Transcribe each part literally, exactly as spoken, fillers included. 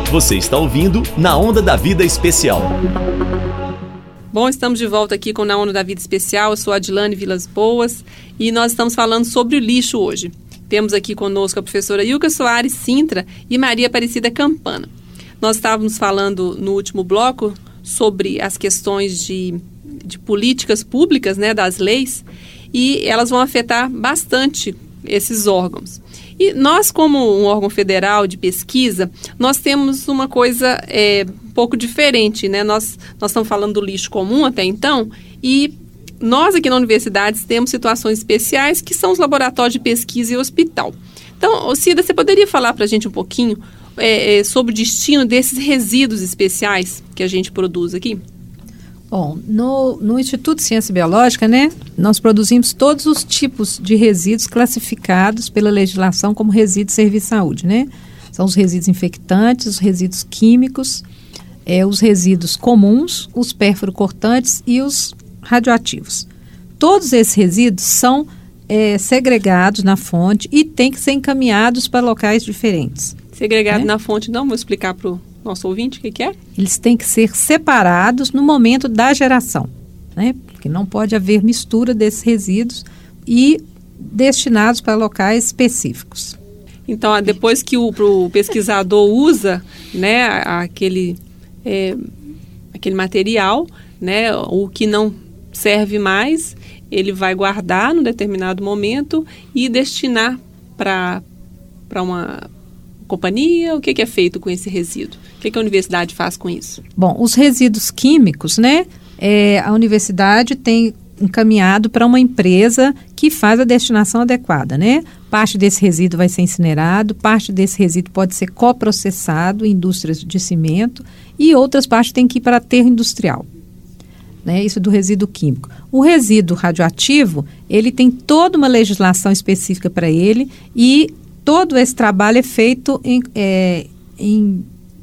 Você está ouvindo Na Onda da Vida Especial. Bom, estamos de volta aqui com Na Onda da Vida Especial. Eu sou a Adilane Vilas Boas e nós estamos falando sobre o lixo hoje. Temos aqui conosco a professora Ilka Soares Sintra e Maria Aparecida Campana. Nós estávamos falando no último bloco sobre as questões de, de políticas públicas, né, das leis, e elas vão afetar bastante esses órgãos. E nós, como um órgão federal de pesquisa, nós temos uma coisa é, um pouco diferente, né? Nós, nós estamos falando do lixo comum até então, e nós aqui na universidade temos situações especiais que são os laboratórios de pesquisa e hospital. Então, Cida, você poderia falar para a gente um pouquinho é, é, sobre o destino desses resíduos especiais que a gente produz aqui? Bom, no, no Instituto de Ciência Biológica, né, nós produzimos todos os tipos de resíduos classificados pela legislação como resíduos de serviço de saúde, né? São os resíduos infectantes, os resíduos químicos, é, os resíduos comuns, os pérfuro-cortantes e os radioativos. Todos esses resíduos são é, segregados na fonte e têm que ser encaminhados para locais diferentes. Segregado né? na fonte, não? Vou explicar para o nosso ouvinte o que, que é? Eles têm que ser separados no momento da geração, né? Porque não pode haver mistura desses resíduos e destinados para locais específicos. Então, depois que o, o pesquisador usa, né, aquele, é, aquele material, né, o que não serve mais, ele vai guardar num determinado momento e destinar para para uma companhia. O que, que é feito com esse resíduo? O que, que a universidade faz com isso? Bom, os resíduos químicos, né? É, a universidade tem encaminhado para uma empresa que faz a destinação adequada, né? Parte desse resíduo vai ser incinerado, parte desse resíduo pode ser coprocessado em indústrias de cimento e outras partes têm que ir para aterro industrial. Né? Isso do resíduo químico. O resíduo radioativo, ele tem toda uma legislação específica para ele e todo esse trabalho é feito em, é, em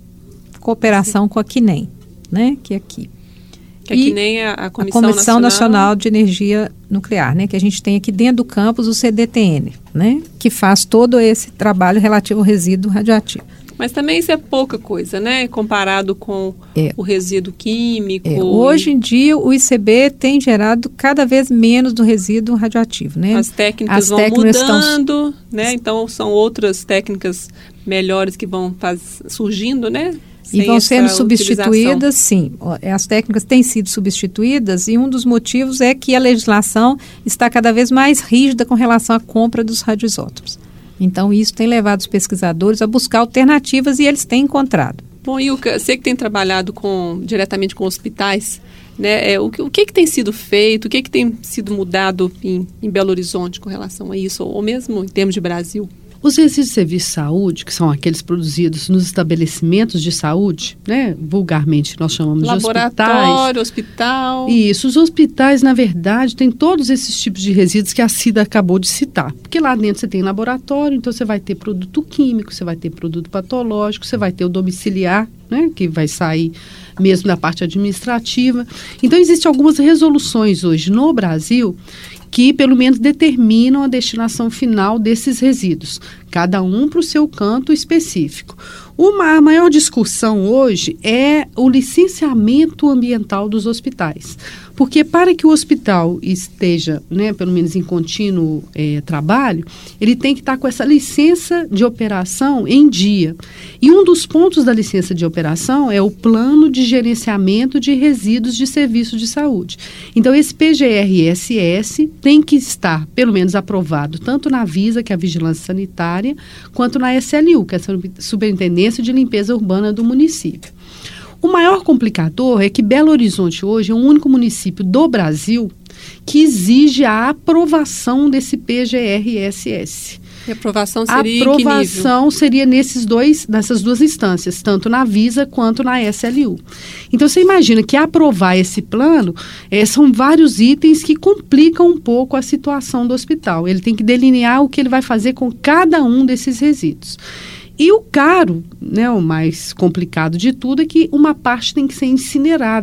cooperação com a CNEM, né? Que é aqui. Que a CNEM é a Comissão, a Comissão Nacional... Nacional de Energia Nuclear, né? Que a gente tem aqui dentro do campus o C D T N, né? Que faz todo esse trabalho relativo ao resíduo radioativo. Mas também isso é pouca coisa, né? Comparado com é. o resíduo químico. É. Hoje em dia o I C B tem gerado cada vez menos do resíduo radioativo, né? As técnicas As vão técnicas mudando, estão... né? Então são outras técnicas melhores que vão faz... surgindo, né? E vão sendo substituídas, sim. As técnicas têm sido substituídas e um dos motivos é que a legislação está cada vez mais rígida com relação à compra dos radioisótopos. Então, isso tem levado os pesquisadores a buscar alternativas e eles têm encontrado. Bom, Ilka, você que tem trabalhado com, diretamente com hospitais, né, é, o, o que, que tem sido feito, o que, que tem sido mudado em, em Belo Horizonte com relação a isso, ou, ou mesmo em termos de Brasil? Os resíduos de serviço de saúde, que são aqueles produzidos nos estabelecimentos de saúde, né, vulgarmente nós chamamos Laboratório, de hospitais. Laboratório, hospital. Isso, os hospitais, na verdade, têm todos esses tipos de resíduos que a Cida acabou de citar. Porque lá dentro você tem laboratório, então você vai ter produto químico, você vai ter produto patológico, você vai ter o domiciliar, né, que vai sair mesmo da parte administrativa. Então, existem algumas resoluções hoje no Brasil que pelo menos determinam a destinação final desses resíduos, cada um para o seu canto específico. Uma, a maior discussão hoje é o licenciamento ambiental dos hospitais, porque para que o hospital esteja, né, pelo menos em contínuo é, trabalho, ele tem que estar com essa licença de operação em dia. E um dos pontos da licença de operação é o plano de gerenciamento de resíduos de serviço de saúde. Então, esse P G R S S tem que estar, pelo menos, aprovado tanto na Visa, que é a Vigilância Sanitária, quanto na S L U, que é a Superintendência de Limpeza Urbana do município. O maior complicador é que Belo Horizonte hoje é o único município do Brasil que exige a aprovação desse P G R S S. E a aprovação seria A aprovação seria nesses dois, nessas duas instâncias, tanto na Visa quanto na S L U. Então, você imagina que aprovar esse plano é, são vários itens que complicam um pouco a situação do hospital. Ele tem que delinear o que ele vai fazer com cada um desses resíduos. E o caro, né, o mais complicado de tudo, é que uma parte tem que ser incinerada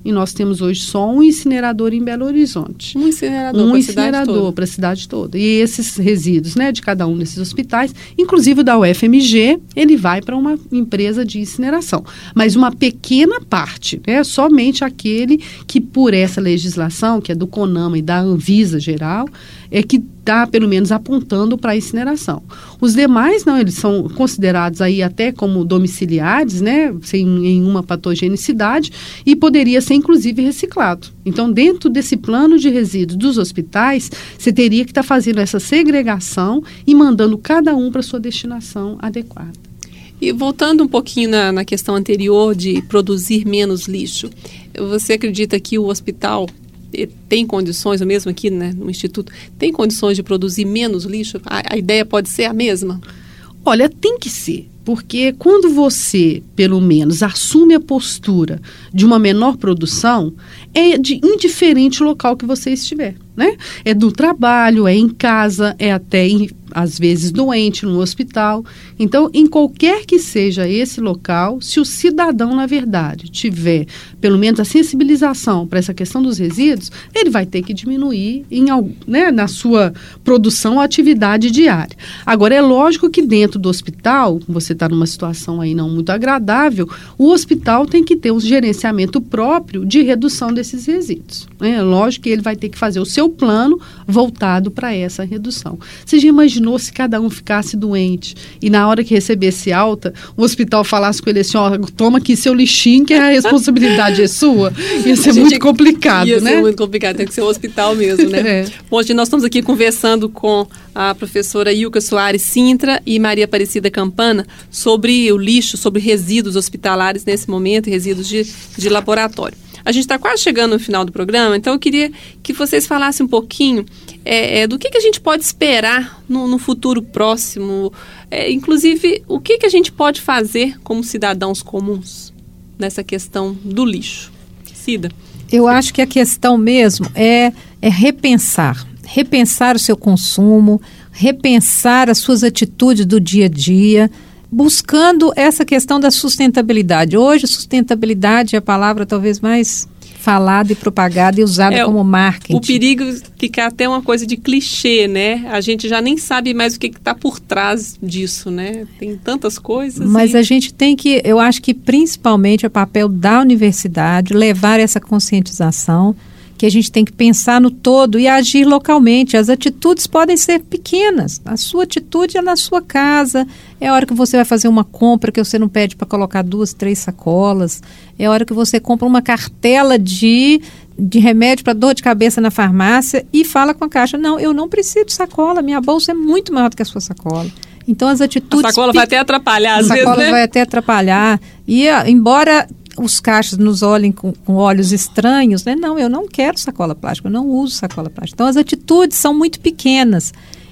e nós temos hoje só um incinerador em Belo Horizonte. Um incinerador um para a incinerador cidade toda. para a cidade toda. E esses resíduos, né, de cada um desses hospitais, inclusive o da U F M G, ele vai para uma empresa de incineração. Mas uma pequena parte, né, somente aquele que, por essa legislação, que é do CONAMA e da Anvisa geral, é que está, pelo menos, apontando para a incineração. Os demais, não, eles são considerados aí até como domiciliares, né, sem nenhuma patogenicidade, e poderia ser, inclusive, reciclado. Então, dentro desse plano de resíduos dos hospitais, você teria que estar tá fazendo essa segregação e mandando cada um para sua destinação adequada. E voltando um pouquinho na, na questão anterior de produzir menos lixo, você acredita que o hospital tem condições, ou mesmo aqui, né, no Instituto, tem condições de produzir menos lixo? A, a ideia pode ser a mesma? Olha, tem que ser, porque quando você, pelo menos, assume a postura de uma menor produção, é de indiferente o local que você estiver, né? É do trabalho, é em casa, é até, em, às vezes, doente no hospital. Então, em qualquer que seja esse local, se o cidadão, na verdade, tiver, pelo menos, a sensibilização para essa questão dos resíduos, ele vai ter que diminuir em, né, na sua produção, atividade diária. Agora, é lógico que dentro do hospital, você está numa situação aí não muito agradável, o hospital tem que ter um gerenciamento próprio de redução desses resíduos. É lógico que ele vai ter que fazer o seu plano voltado para essa redução. Você já imaginou se cada um ficasse doente e na hora que recebesse alta, o hospital falasse com ele assim, ó, toma aqui seu lixinho que a responsabilidade é sua? Ia ser gente, muito complicado, ia né? Ia ser muito complicado, tem que ser o hospital mesmo, né? É. Bom, hoje nós estamos aqui conversando com a professora Ilka Soares Sintra e Maria Aparecida Campana sobre o lixo, sobre resíduos hospitalares nesse momento, resíduos de, de laboratório. A gente está quase chegando no final do programa, então eu queria que vocês falassem um pouquinho é, é, do que, que a gente pode esperar no, no futuro próximo, é, inclusive o que, que a gente pode fazer como cidadãos comuns nessa questão do lixo. Cida? Eu acho que a questão mesmo é, é repensar, repensar o seu consumo, repensar as suas atitudes do dia a dia, buscando essa questão da sustentabilidade. Hoje, sustentabilidade é a palavra talvez mais falada e propagada e usada é, como marketing. O perigo é ficar até uma coisa de clichê, né? A gente já nem sabe mais o que está por trás disso, né? Tem tantas coisas. Mas e... a gente tem que, eu acho que principalmente é o papel da universidade levar essa conscientização, que a gente tem que pensar no todo e agir localmente. As atitudes podem ser pequenas. A sua atitude é na sua casa. É a hora que você vai fazer uma compra que você não pede para colocar duas, três sacolas. É a hora que você compra uma cartela de, de remédio para dor de cabeça na farmácia e fala com a caixa, não, eu não preciso de sacola, minha bolsa é muito maior do que a sua sacola. Então as atitudes... A sacola pe... vai até atrapalhar às a vezes, sacola né? vai até atrapalhar. E embora... os caixas nos olhem com, com olhos estranhos, né? Não, eu não quero sacola plástica, eu não uso sacola plástica. Então, as atitudes são muito pequenas.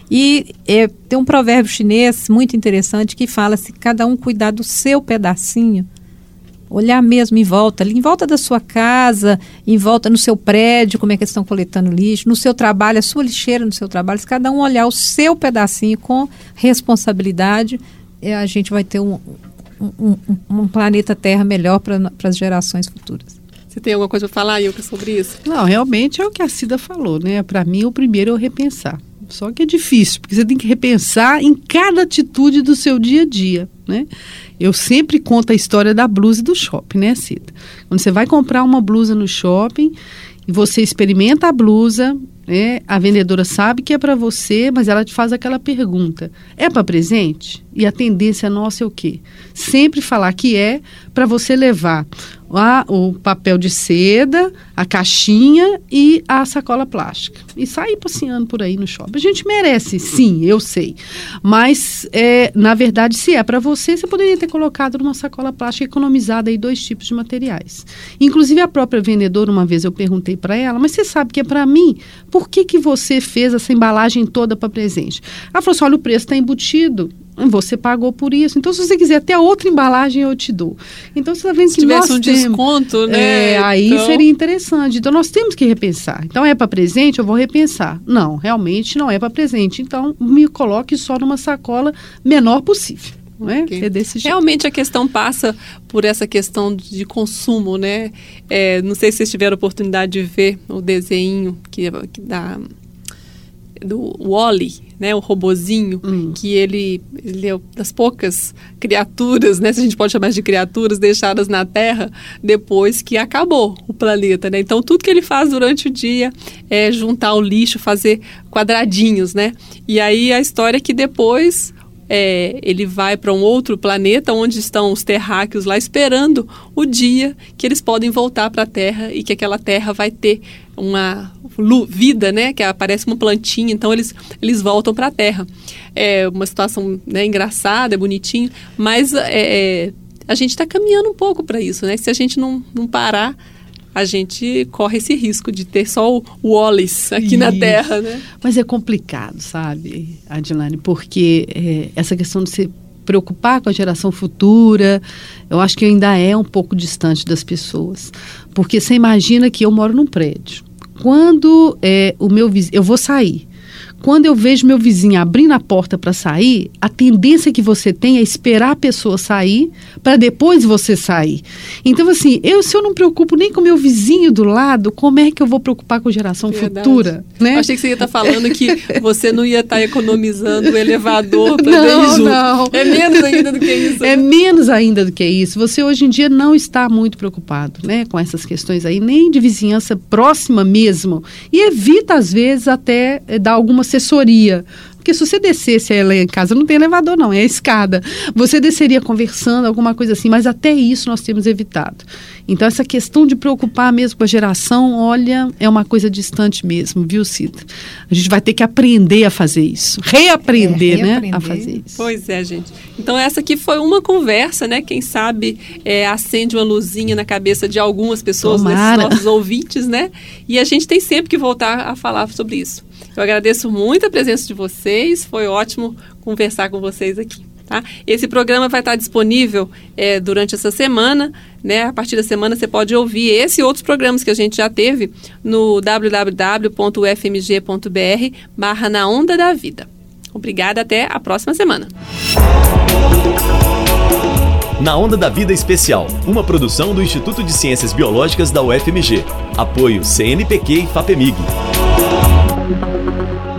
E é, tem um provérbio chinês muito interessante que fala, se cada um cuidar do seu pedacinho, olhar mesmo em volta, ali em volta da sua casa, em volta no seu prédio, como é que eles estão coletando lixo, no seu trabalho, a sua lixeira no seu trabalho, se cada um olhar o seu pedacinho com responsabilidade, é, a gente vai ter um... Um, um, um planeta Terra melhor para as gerações futuras. Você tem alguma coisa para falar, Ilka, sobre isso? Não, realmente é o que a Cida falou, né? Para mim, o primeiro é o repensar. Só que é difícil, porque você tem que repensar em cada atitude do seu dia a dia, né? Eu sempre conto a história da blusa do shopping, né, Cida? Quando você vai comprar uma blusa no shopping e você experimenta a blusa, né, a vendedora sabe que é para você, mas ela te faz aquela pergunta, é para presente? E a tendência nossa é o quê? Sempre falar que é para você levar a, o papel de seda, a caixinha e a sacola plástica. E sair passeando por aí no shopping. A gente merece, sim, eu sei. Mas, é, na verdade, se é para você, você poderia ter colocado numa sacola plástica economizada aí dois tipos de materiais. Inclusive, a própria vendedora, uma vez eu perguntei para ela, mas você sabe que é para mim? Por que que você fez essa embalagem toda para presente? Ela falou assim, olha, o preço está embutido. Você pagou por isso. Então, se você quiser até outra embalagem, eu te dou. Então, você está vendo se que tivesse nós um temos, desconto, né? É, aí então... seria interessante. Então, nós temos que repensar. Então, é para presente, eu vou repensar. Não, realmente não é para presente. Então, me coloque só numa sacola menor possível. Não é? Okay. É desse jeito. Realmente a questão passa por essa questão de consumo, né? É, não sei se vocês tiveram a oportunidade de ver o desenho que, que dá do Wall-E, né, o robozinho, hum. que ele, ele é das poucas criaturas, né, se a gente pode chamar de criaturas, deixadas na Terra depois que acabou o planeta, né? Então tudo que ele faz durante o dia é juntar o lixo, fazer quadradinhos, né? E aí a história é que depois é, ele vai para um outro planeta onde estão os terráqueos lá esperando o dia que eles podem voltar para a Terra e que aquela Terra vai ter uma vida, né, que aparece uma plantinha, então eles, eles voltam para a Terra. É uma situação, né, engraçada, é bonitinho, mas é, a gente está caminhando um pouco para isso, né? Se a gente não, não parar, a gente corre esse risco de ter só o Wallace aqui isso. na Terra, né? Mas é complicado, sabe, Adilane, porque é, essa questão de se preocupar com a geração futura, eu acho que ainda é um pouco distante das pessoas. Porque você imagina que eu moro num prédio. Quando é, o meu vizinho, eu vou sair. Quando eu vejo meu vizinho abrindo a porta para sair, a tendência que você tem é esperar a pessoa sair para depois você sair. Então, assim, eu, se eu não preocupo nem com o meu vizinho do lado, como é que eu vou preocupar com a geração Verdade. futura? Né? Eu achei que você ia estar falando que você não ia estar economizando o elevador para não, ir junto. Não, É menos ainda do que isso. É menos ainda do que isso. Você hoje em dia não está muito preocupado, né, com essas questões aí, nem de vizinhança próxima mesmo. E evita, às vezes, até é, dar alguma assessoria. Porque se você descesse ela em casa, não tem elevador não, é a escada. Você desceria conversando, alguma coisa assim, mas até isso nós temos evitado. Então essa questão de preocupar mesmo com a geração, olha, é uma coisa distante mesmo, viu, Cida? A gente vai ter que aprender a fazer isso, reaprender, é, reaprender. né, a fazer isso. Pois é, gente. Então essa aqui foi uma conversa, né, quem sabe é, acende uma luzinha na cabeça de algumas pessoas, Tomara. desses nossos ouvintes, né? E a gente tem sempre que voltar a falar sobre isso. Eu agradeço muito a presença de vocês, foi ótimo conversar com vocês aqui. Tá? Esse programa vai estar disponível é, durante essa semana, né? A partir da semana você pode ouvir esse e outros programas que a gente já teve no w w w ponto u f m g ponto b r barra na onda da vida. Obrigada, até a próxima semana. Na Onda da Vida Especial, uma produção do Instituto de Ciências Biológicas da U F M G. Apoio C N Pq e FAPEMIG.